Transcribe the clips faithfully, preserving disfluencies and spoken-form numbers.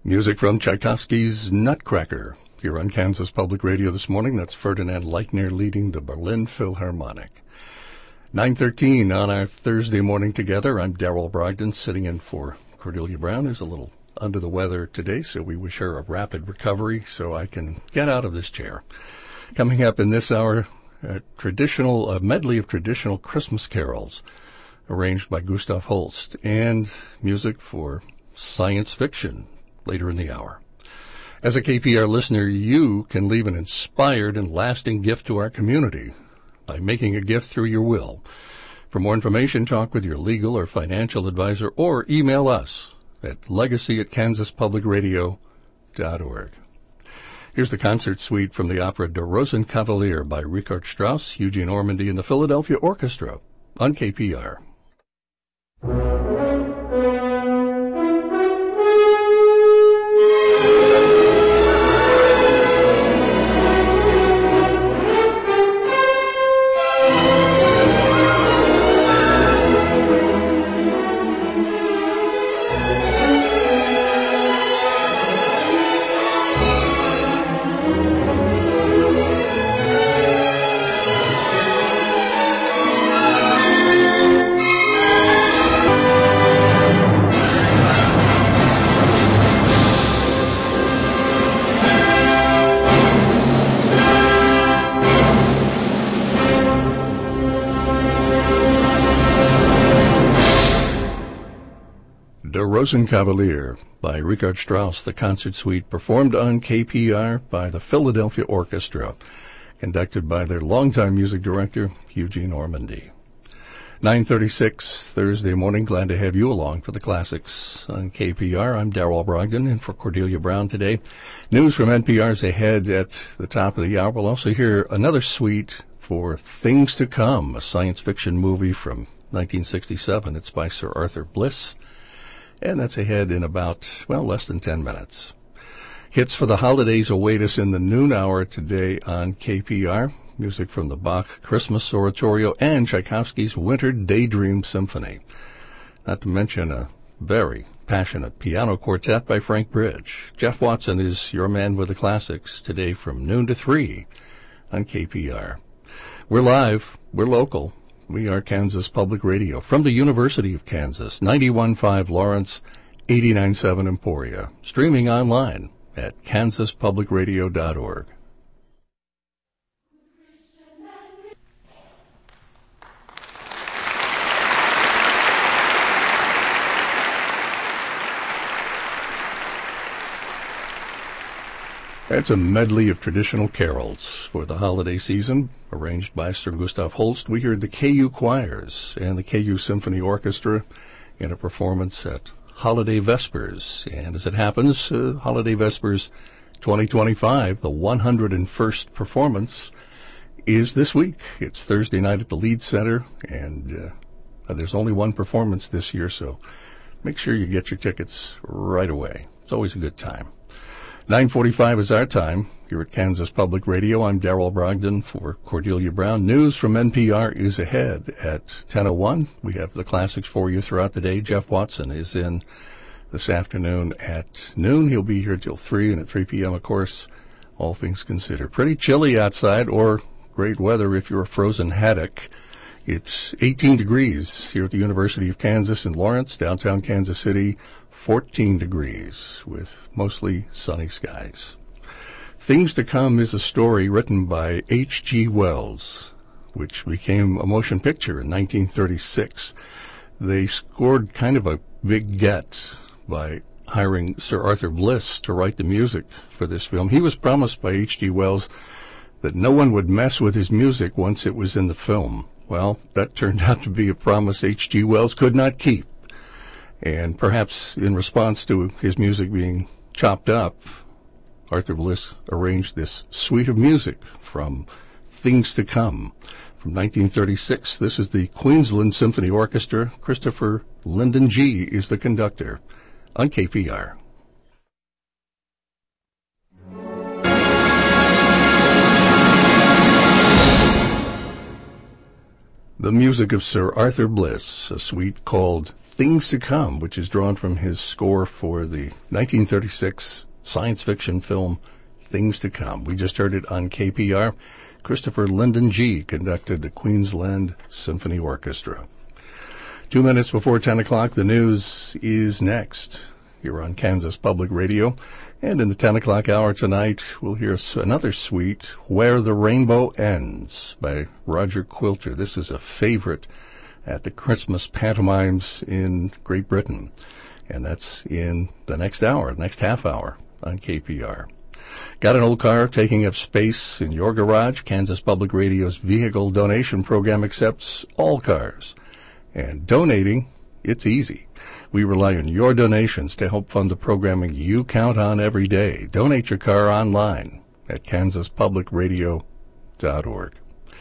Music from Tchaikovsky's Nutcracker here on Kansas Public Radio this morning. That's Ferdinand Leitner leading the Berlin Philharmonic. nine thirteen on our Thursday morning together. I'm Darrell Brogdon sitting in for Cordelia Brown, who's a little under the weather today, so we wish her a rapid recovery so I can get out of this chair. Coming up in this hour, a traditional a medley of traditional Christmas carols arranged by Gustav Holst and music for science fiction later in the hour. As a K P R listener, you can leave an inspired and lasting gift to our community by making a gift through your will. For more information, talk with your legal or financial advisor or email us at legacy at kansas public radio dot org. Here's the concert suite from the opera Der Rosenkavalier by Richard Strauss, Eugene Ormandy, and the Philadelphia Orchestra on K P R. Der Rosenkavalier by Richard Strauss, the concert suite performed on K P R by the Philadelphia Orchestra, conducted by their longtime music director, Eugene Ormandy. nine thirty-six Thursday morning, glad to have you along for the classics on K P R. I'm Darrell Brogdon, and for Cordelia Brown today. News from N P R's ahead at the top of the hour. We'll also hear another suite for Things to Come, a science fiction movie from nineteen sixty-seven. It's by Sir Arthur Bliss. And that's ahead in about, well, less than ten minutes. Hits for the holidays await us in the noon hour today on K P R. Music from the Bach Christmas Oratorio and Tchaikovsky's Winter Daydream Symphony. Not to mention a very passionate piano quartet by Frank Bridge. Jeff Watson is your man with the classics today from noon to three on K P R. We're live. We're local. We are Kansas Public Radio from the University of Kansas, ninety-one point five Lawrence, eighty-nine point seven Emporia. Streaming online at kansas public radio dot org. That's a medley of traditional carols for the holiday season, arranged by Sir Gustav Holst. We heard the K U Choirs and the K U Symphony Orchestra in a performance at Holiday Vespers. And as it happens, uh, Holiday Vespers twenty twenty-five, the one hundred first performance, is this week. It's Thursday night at the Leeds Center, and uh, there's only one performance this year, so make sure you get your tickets right away. It's always a good time. nine forty-five is our time here at Kansas Public Radio. I'm Darrell Brogdon for Cordelia Brown. News from N P R is ahead at ten oh one. We have the classics for you throughout the day. Jeff Watson is in this afternoon at noon. He'll be here till three, and at three p.m., of course, all things considered. Pretty chilly outside, or great weather if you're a frozen haddock. It's eighteen degrees here at the University of Kansas in Lawrence, downtown Kansas City. fourteen degrees with mostly sunny skies. Things to Come is a story written by H G Wells, which became a motion picture in nineteen thirty-six. They scored kind of a big get by hiring Sir Arthur Bliss to write the music for this film. He was promised by H G Wells that no one would mess with his music once it was in the film. Well, that turned out to be a promise H G Wells could not keep. And perhaps in response to his music being chopped up, Arthur Bliss arranged this suite of music from Things to Come. From nineteen thirty-six, this is the Queensland Symphony Orchestra. Christopher Lyndon G. is the conductor on K P R. The music of Sir Arthur Bliss, a suite called Things to Come, which is drawn from his score for the nineteen thirty-six science fiction film Things to Come. We just heard it on K P R. Christopher Lyndon G. conducted the Queensland Symphony Orchestra. Two minutes before ten o'clock, the news is next here on Kansas Public Radio. And in the ten o'clock hour tonight, we'll hear another suite, Where the Rainbow Ends, by Roger Quilter. This is a favorite at the Christmas pantomimes in Great Britain. And that's in the next hour, next half hour on K P R. Got an old car taking up space in your garage? Kansas Public Radio's vehicle donation program accepts all cars. And donating, it's easy. We rely on your donations to help fund the programming you count on every day. Donate your car online at kansas public radio dot org.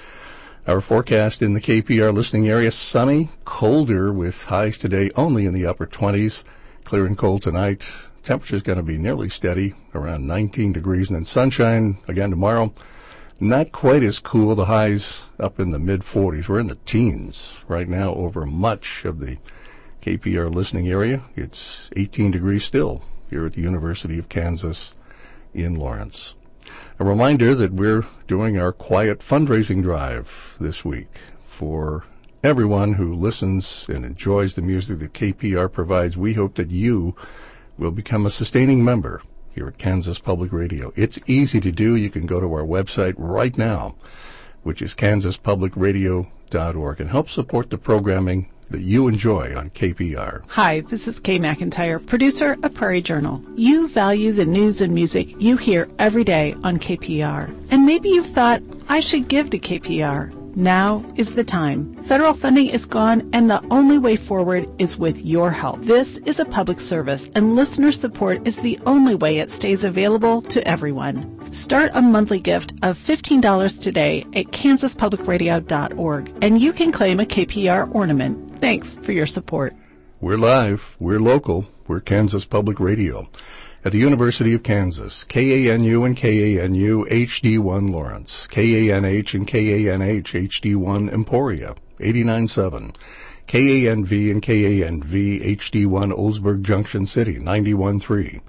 Our forecast in the K P R listening area, sunny, colder with highs today only in the upper twenties. Clear and cold tonight. Temperature's going to be nearly steady, around nineteen degrees, and then sunshine again tomorrow. Not quite as cool, the highs up in the mid forties. We're in the teens right now over much of the K P R listening area. It's eighteen degrees still here at the University of Kansas in Lawrence. A reminder that we're doing our quiet fundraising drive this week for everyone who listens and enjoys the music that K P R provides. We hope that you will become a sustaining member here at Kansas Public Radio. It's easy to do. You can go to our website right now, which is kansas public radio dot org, and help support the programming that you enjoy on K P R. Hi, this is Kay McIntyre, producer of Prairie Journal. You value the news and music you hear every day on K P R. And maybe you've thought, I should give to K P R. Now is the time. Federal funding is gone, and the only way forward is with your help. This is a public service, and listener support is the only way it stays available to everyone. Start a monthly gift of fifteen dollars today at kansas public radio dot org, and you can claim a K P R ornament. Thanks for your support. We're live. We're local. We're Kansas Public Radio. At the University of Kansas, K A N U and K A N U H D one Lawrence, K A N H and K A N H H D one Emporia, eighty-nine point seven, K A N V and K A N V H D one Oldsburg Junction City, ninety-one point three,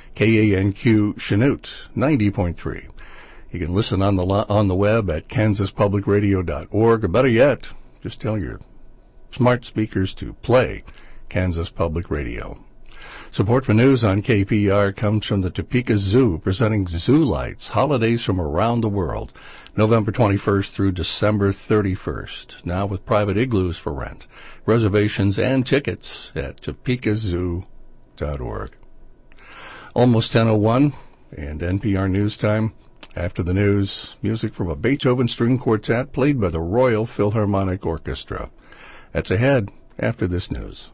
K A N Q Chanute, ninety point three. You can listen on the lo- on the web at kansas public radio dot org, or better yet, just tell your smart speakers to play Kansas Public Radio. Support for news on K P R comes from the Topeka Zoo, presenting Zoo Lights, holidays from around the world, November twenty-first through December thirty-first, now with private igloos for rent. Reservations and tickets at topeka zoo dot org. Almost ten oh one, and N P R News Time. After the news, music from a Beethoven string quartet played by the Royal Philharmonic Orchestra. That's ahead after this news.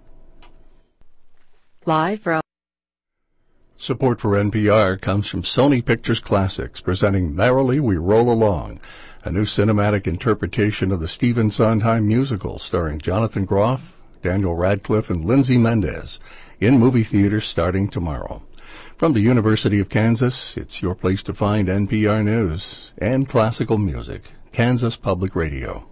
Live from Support for N P R comes from Sony Pictures Classics, presenting Merrily We Roll Along, a new cinematic interpretation of the Stephen Sondheim musical starring Jonathan Groff, Daniel Radcliffe, and Lindsay Mendez, in movie theaters starting tomorrow. From the University of Kansas, it's your place to find N P R News and classical music. Kansas Public Radio.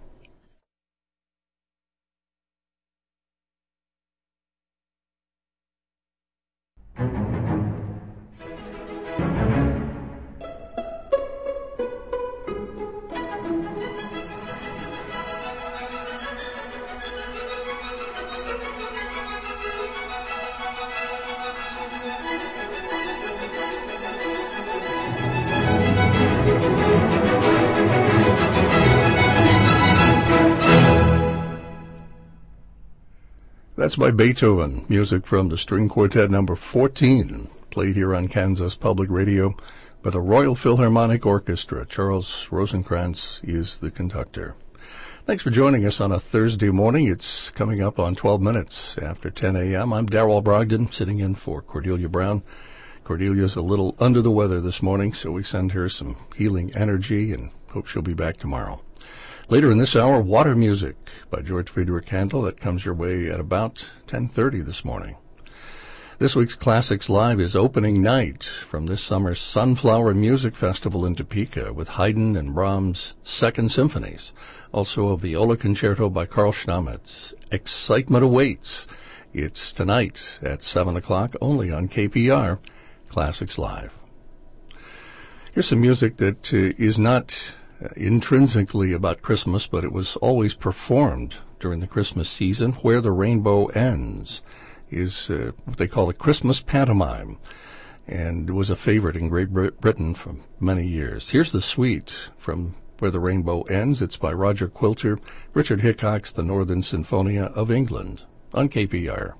That's by Beethoven, music from the String Quartet number fourteen, played here on Kansas Public Radio by the Royal Philharmonic Orchestra. Charles Rosenkrantz is the conductor. Thanks for joining us on a Thursday morning. It's coming up on twelve minutes after ten a.m. I'm Darrell Brogdon, sitting in for Cordelia Brown. Cordelia's a little under the weather this morning, so we send her some healing energy and hope she'll be back tomorrow. Later in this hour, Water Music by George Friedrich Handel. That comes your way at about ten thirty this morning. This week's Classics Live is opening night from this summer's Sunflower Music Festival in Topeka with Haydn and Brahms' Second Symphonies. Also a viola concerto by Carl Stamitz. Excitement awaits. It's tonight at seven o'clock only on K P R Classics Live. Here's some music that uh, is not uh, intrinsically about Christmas, but it was always performed during the Christmas season. Where the Rainbow Ends is uh, what they call a Christmas pantomime, and was a favorite in Great Britain for many years. Here's the suite from Where the Rainbow Ends. It's by Roger Quilter, Richard Hickox, the Northern Sinfonia of England, on K P R.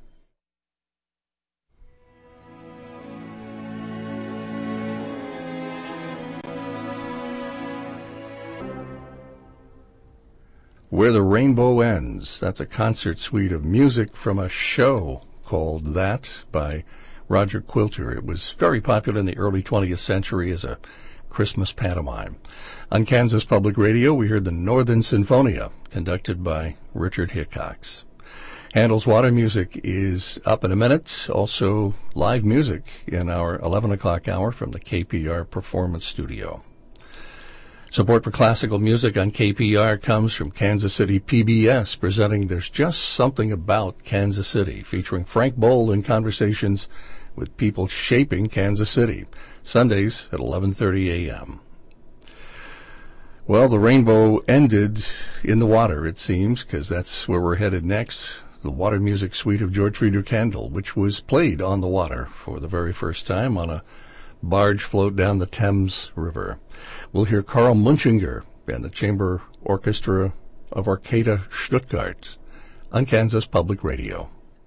Where the Rainbow Ends. That's a concert suite of music from a show called That by Roger Quilter. It was very popular in the early twentieth century as a Christmas pantomime. On Kansas Public Radio, we heard the Northern Sinfonia, conducted by Richard Hickox. Handel's Water Music is up in a minute. Also, live music in our eleven o'clock hour from the K P R Performance Studio. Support for classical music on K P R comes from Kansas City P B S, presenting There's Just Something About Kansas City, featuring Frank Boal in conversations with people shaping Kansas City, Sundays at eleven thirty a.m. Well, the rainbow ended in the water, it seems, because that's where we're headed next. The Water Music Suite of George Friedrich Handel, which was played on the water for the very first time on a barge float down the Thames River. We'll hear Karl Munchinger and the Chamber Orchestra of Arcata Stuttgart on Kansas Public Radio.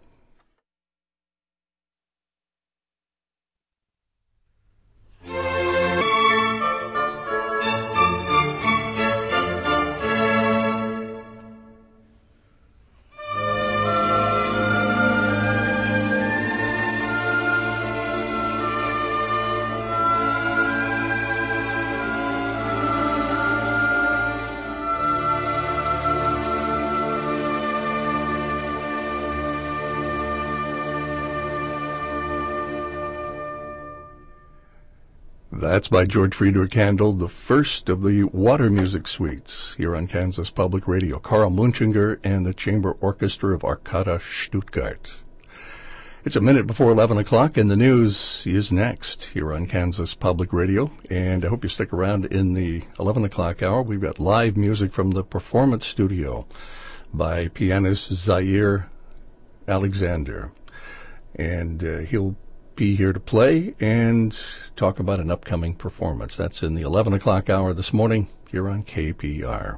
That's by George Friedrich Handel, the first of the Water Music Suites here on Kansas Public Radio. Karl Munchinger and the Chamber Orchestra of Arcata Stuttgart. It's a minute before eleven o'clock, and the news is next here on Kansas Public Radio. And I hope you stick around in the eleven o'clock hour. We've got live music from the Performance Studio by pianist Zaire Alexander. And uh, he'll be here to play and talk about an upcoming performance. That's in the eleven o'clock hour this morning here on K P R.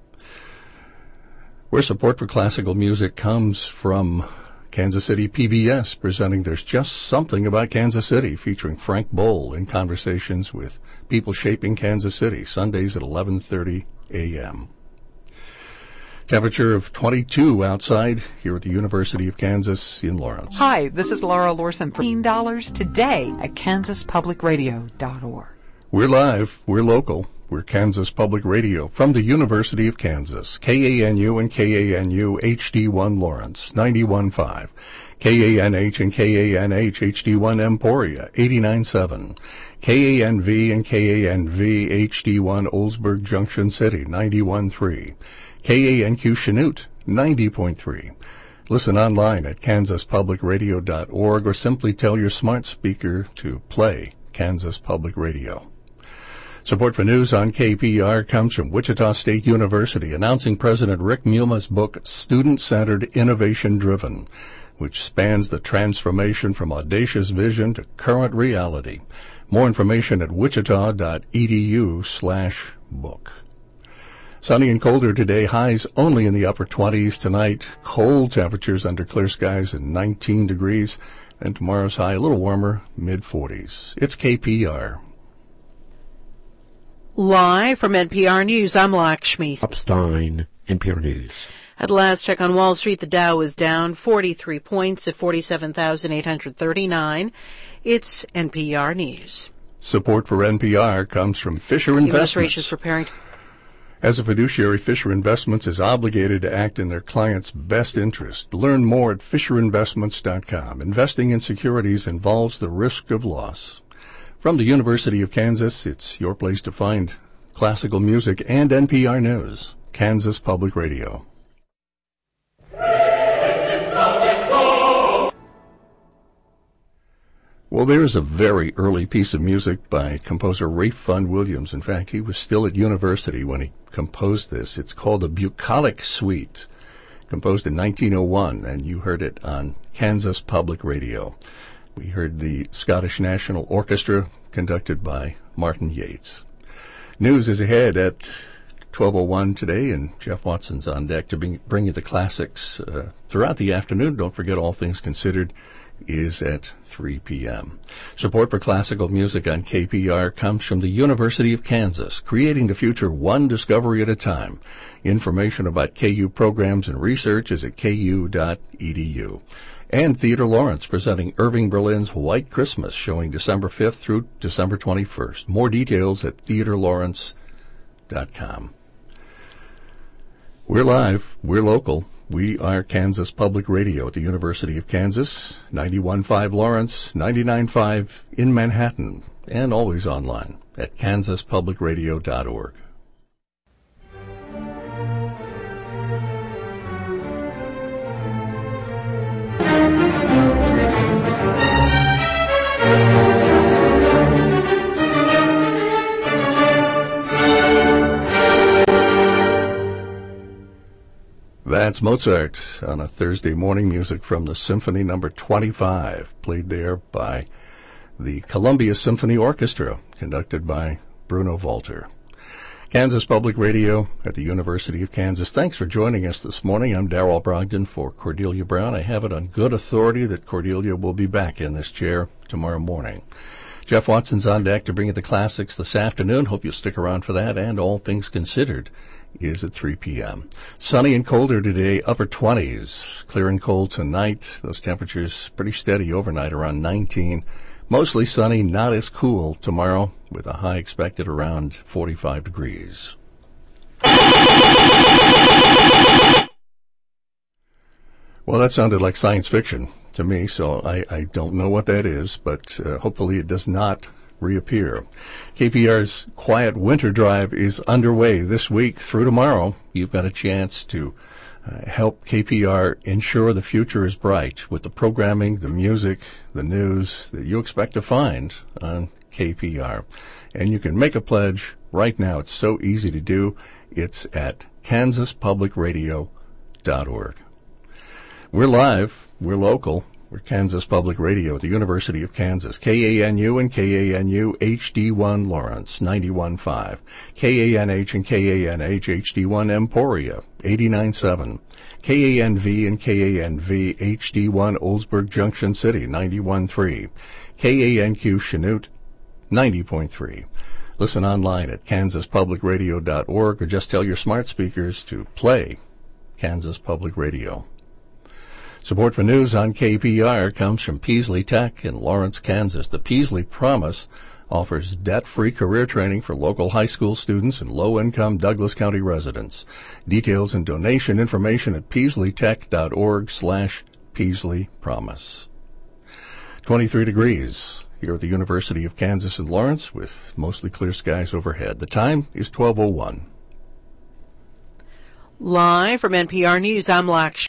Where support for classical music comes from Kansas City P B S, presenting There's Just Something About Kansas City, featuring Frank Boal in conversations with people shaping Kansas City, Sundays at eleven thirty a.m. Temperature of twenty-two outside here at the University of Kansas in Lawrence. Hi, this is Laura Lorson for fifteen dollars today at kansas public radio dot org. We're live, we're local, we're Kansas Public Radio from the University of Kansas. K A N U and K A N U H D one Lawrence, ninety-one point five. K A N H and K A N H H D one Emporia, eighty-nine point seven. K A N V and K A N V H D one Oldsburg Junction City, ninety-one point three. K A N Q Chanute, ninety point three. Listen online at kansas public radio dot org or simply tell your smart speaker to play Kansas Public Radio. Support for news on K P R comes from Wichita State University, announcing President Rick Muma's book, Student-Centered Innovation Driven, which spans the transformation from audacious vision to current reality. More information at wichita dot e d u slash book. Sunny and colder today, highs only in the upper twenties. Tonight, cold temperatures under clear skies at nineteen degrees. And tomorrow's high a little warmer, mid forties. It's K P R. Live from N P R News, I'm Lakshmi Upstein, N P R News. At last check on Wall Street, the Dow is down forty-three points at forty-seven thousand eight hundred thirty-nine. It's N P R News. Support for N P R comes from Fisher Investments. Administration is preparing. As a fiduciary, Fisher Investments is obligated to act in their clients' best interest. Learn more at fisher investments dot com. Investing in securities involves the risk of loss. From the University of Kansas, it's your place to find classical music and N P R News, Kansas Public Radio. Well, there's a very early piece of music by composer Ralph Vaughan Williams. In fact, he was still at university when he composed this. It's called the Bucolic Suite, composed in nineteen oh one, and you heard it on Kansas Public Radio. We heard the Scottish National Orchestra, conducted by Martin Yates. News is ahead at twelve oh one today, and Jeff Watson's on deck to bring, bring you the classics uh, throughout the afternoon. Don't forget, All Things Considered is at three p.m. Support for classical music on K P R comes from the University of Kansas, creating the future one discovery at a time. Information about K U programs and research is at k u dot e d u. And Theodore Lawrence presenting Irving Berlin's White Christmas, showing December fifth through December twenty-first. More details at theodore lawrence dot com. We're live. We're local. We are Kansas Public Radio at the University of Kansas, ninety-one point five Lawrence, ninety-nine point five in Manhattan, and always online at kansas public radio dot org. That's Mozart on a Thursday morning, music from the Symphony Number twenty-five, played there by the Columbia Symphony Orchestra, conducted by Bruno Walter. Kansas Public Radio at the University of Kansas. Thanks for joining us this morning. I'm Darrell Brogdon for Cordelia Brown. I have it on good authority that Cordelia will be back in this chair tomorrow morning. Jeff Watson's on deck to bring you the classics this afternoon. Hope you'll stick around for that, and All Things Considered is at three p.m. Sunny and colder today, upper twenties. Clear and cold tonight. Those temperatures pretty steady overnight, around nineteen. Mostly sunny, not as cool tomorrow, with a high expected around forty-five degrees. Well, that sounded like science fiction to me, so I, I don't know what that is, but uh, hopefully it does not reappear. K P R's Quiet Winter Drive is underway this week through tomorrow. You've got a chance to uh, help K P R ensure the future is bright with the programming, the music, the news that you expect to find on K P R. And you can make a pledge right now. It's so easy to do. It's at kansas public radio dot org. We're live. We're local. We're Kansas Public Radio at the University of Kansas. K A N U and K A N U H D one Lawrence, ninety-one point five. K A N H and K A N H H D one Emporia, eighty-nine point seven. K A N V and K A N V H D one Oldsburg Junction City, ninety-one point three. K A N Q Chanute, ninety point three. Listen online at kansas public radio dot org or just tell your smart speakers to play Kansas Public Radio. Support for news on K P R comes from Peasley Tech in Lawrence, Kansas. The Peasley Promise offers debt-free career training for local high school students and low-income Douglas County residents. Details and donation information at peasley tech dot org slash Peasley Promise. twenty-three degrees here at the University of Kansas in Lawrence with mostly clear skies overhead. The time is twelve oh one. Live from N P R News, I'm Lakshmi.